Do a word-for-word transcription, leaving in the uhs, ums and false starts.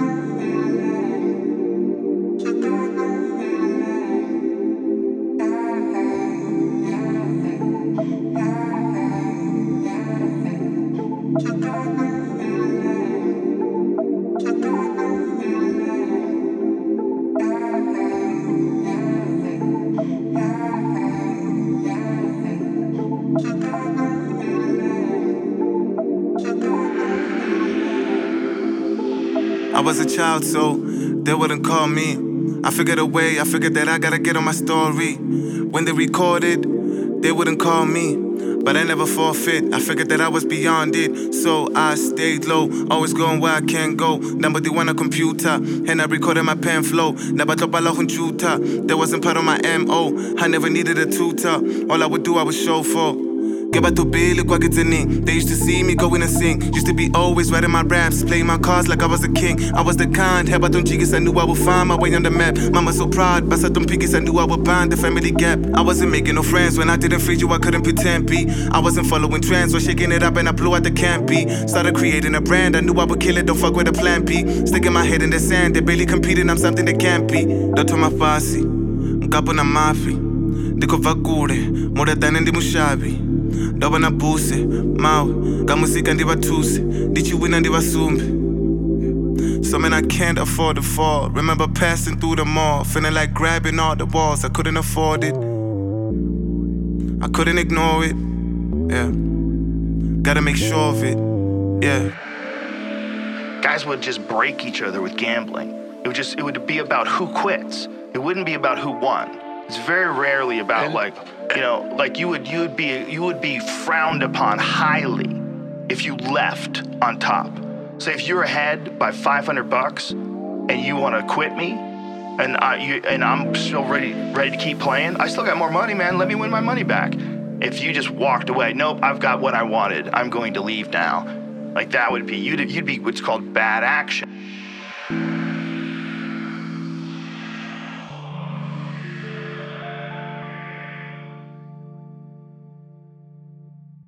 I was a child, so they wouldn't call me. I figured a way, I figured that I gotta get on my story. When they recorded, they wouldn't call me. But I never forfeit, I figured that I was beyond it. So I stayed low, always going where I can't go. Number the one on computer, and I recorded my pen flow. Never talk about computer, that wasn't part of my M O. I never needed a tutor, all I would do I would show for. Get back to Billy, kwa kitani. They used to see me going and sing. Used to be always writing my raps, playing my cards like I was a king. I was the kind, heba don't jiggies, I knew I would find my way on the map. Mama so proud, basa don't piggies, I knew I would bind the family gap. I wasn't making no friends when I didn't feed you, I couldn't pretend be. I wasn't following trends, was shaking it up and I blew out the can't be. Started creating a brand, I knew I would kill it, don't fuck with a plan B. Sticking my head in the sand, they barely competing, I'm something they can't be. Dotto mafasi, mkapo na mafi. Ndiko vakure, more than ndi mushabi. Doba na buse, mawe, kamusika ndibatuse, ndichiwina ndibasumbe. So man I can't afford to fall. Remember passing through the mall, feeling like grabbing all the walls. I couldn't afford it, I couldn't ignore it. Yeah, gotta make sure of it. Yeah. Guys would just break each other with gambling. It would just, it would be about who quits. It wouldn't be about who won. It's very rarely about like, you know, like you would you would be you would be frowned upon highly if you left on top. Say if you're ahead by five hundred bucks and you want to quit me, and I you and I'm still ready ready to keep playing. I still got more money, man. Let me win my money back. If you just walked away, nope, I've got what I wanted. I'm going to leave now. Like that would be you'd you'd be what's called bad action.